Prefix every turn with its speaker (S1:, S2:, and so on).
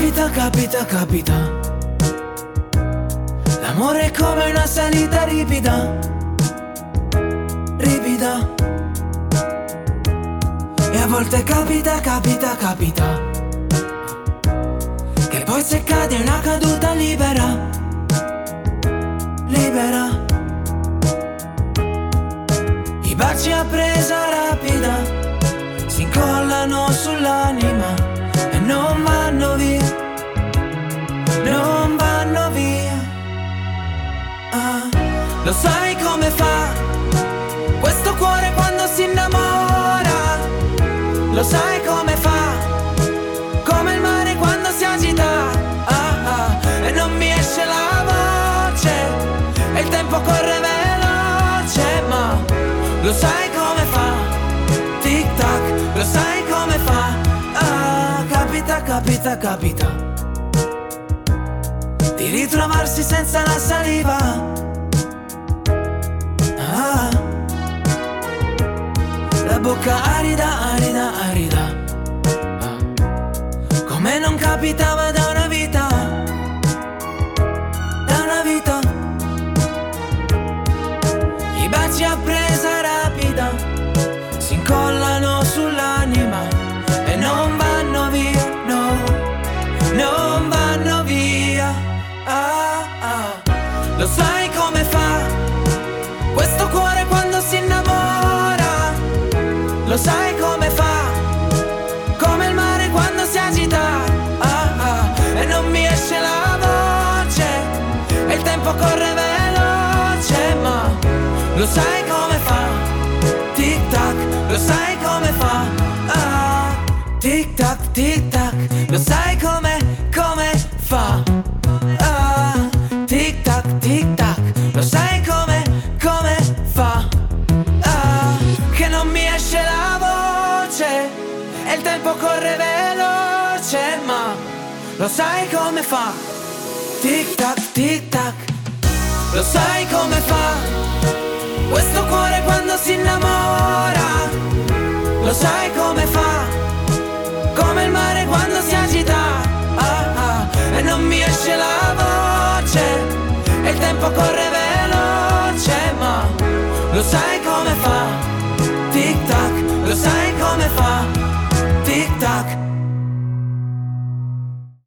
S1: capita. L'amore è come una salita ripida. E a volte capita. Che poi se cade è una caduta libera. I baci a presa rapida si incollano sull'anima e non vanno via. Lo sai come fa questo cuore quando si innamora? Lo sai come fa? Come il mare quando si agita. E non mi esce la voce e il tempo corre veloce, ma lo sai come fa? Tic tac, lo sai come fa? Capita di ritrovarsi senza la saliva. La bocca arida. Come non capitava da una vita. I baci a presa rapida si incollano sull'anima e non vanno via, no, non vanno via. Lo sai come fa questo cuore quando si innamora? Lo sai come fa? Come il mare quando si agita. E non mi esce la voce e il tempo corre veloce, ma lo sai come fa? Tic tac, lo sai come fa? Tic tac, lo sai come fa? Tic tac, lo sai come fa? Che non mi esce la voce e il tempo corre veloce, ma lo sai come fa? Tic tac, lo sai come fa? Questo cuore quando si innamora. Lo sai come fa? Come il mare quando si agita. E non mi esce la voce e il tempo corre veloce, ma lo sai come fa? Tic tac, lo sai come fa? Tic tac.